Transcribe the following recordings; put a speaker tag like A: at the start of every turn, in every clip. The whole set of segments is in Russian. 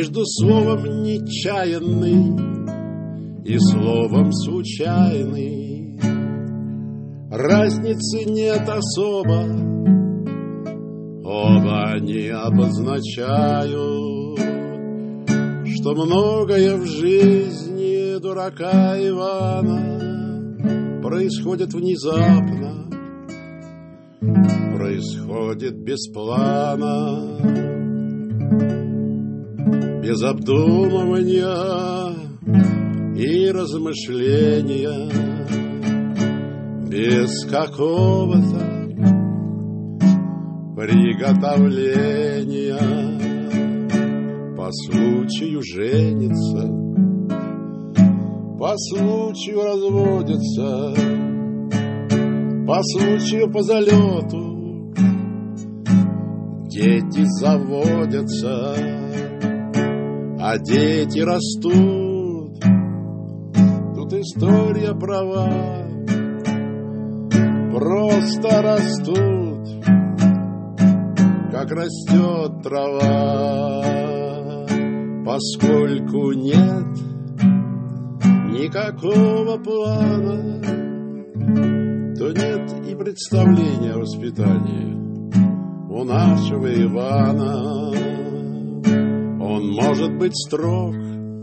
A: между словом нечаянный и словом случайный. Разницы нет особо, оба они обозначают, что многое в жизни дурака Ивана происходит внезапно, происходит без плана, без обдумывания и размышления, без какого-то приготовления. По случаю женится, по случаю разводится, по случаю по залету дети заводятся, а дети растут. Тут история права, просто растут, как растет трава. Поскольку нет никакого плана, то нет и представления о воспитании у нашего Ивана. Он может быть строг,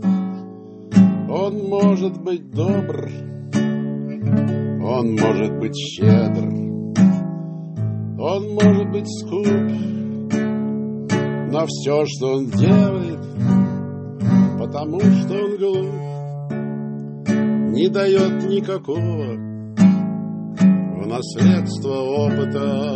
A: он может быть добр, он может быть щедр, он может быть скуп, но все, что он делает, потому что он глуп, не дает никакого в наследство опыта.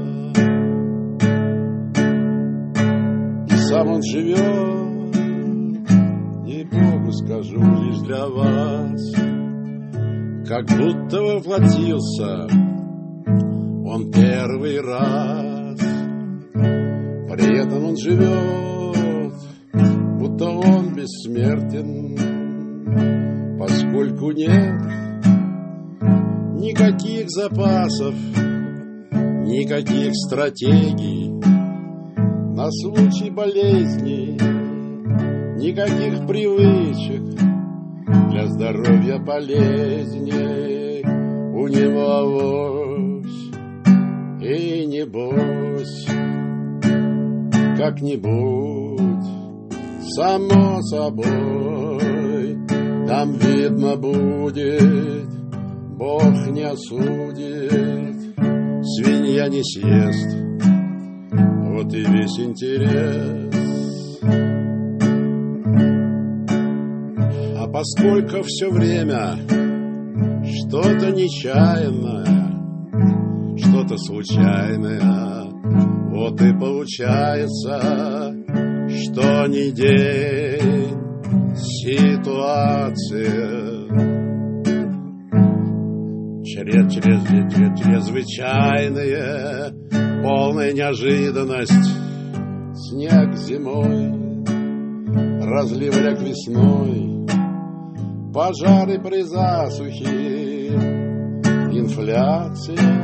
A: И сам он живет, ей-богу скажу лишь для вас, как будто воплотился он первый раз. При этом он живет, будто он бессмертен, поскольку нет никаких запасов, никаких стратегий на случай болезней, никаких привычек для здоровья полезней. У него авось и небось как-нибудь само собой там видно будет, Бог не осудит, свинья не съест, вот и весь интерес. А поскольку все время что-то нечаянное, что-то случайное, вот и получается, что не день, ситуация чрезвычайная, полная неожиданность. Снег зимой, разлив рек весной, пожары при засухе, инфляция,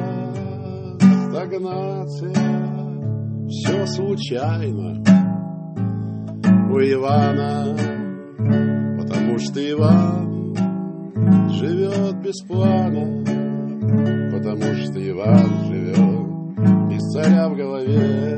A: стагнация. Все случайно у Ивана, потому что Иван живет без плана, потому что Иван живет без царя в голове.